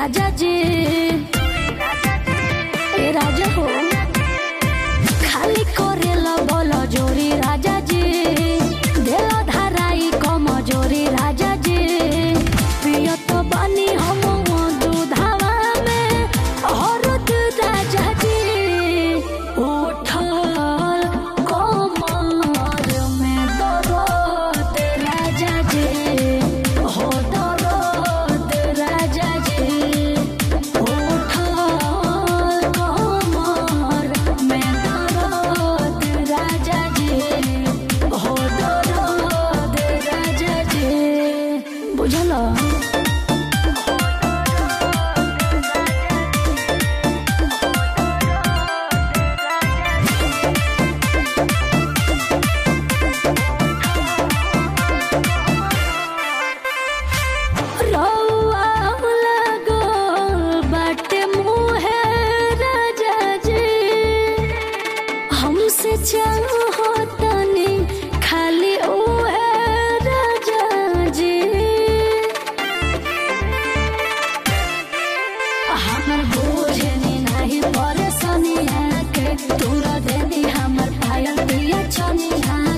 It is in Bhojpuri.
राजा जी ए राजा हो खाली करेला बोलो जोरी राजा जी देला धाराई कम जोरी राजा जी पियो तो बनी हम दूधावा में औरत राजा जी उठल कमर में दर्द राजा जी हो दर्द राजा जी उठल कमर में दर्द राजा जी हो दर्द राजा जी बुझलो चाहो तनी खाली ओहे राजा जी हमर बोझनी नहीं परेशानी है के तोरा देनी हमर पायल दिया छनी है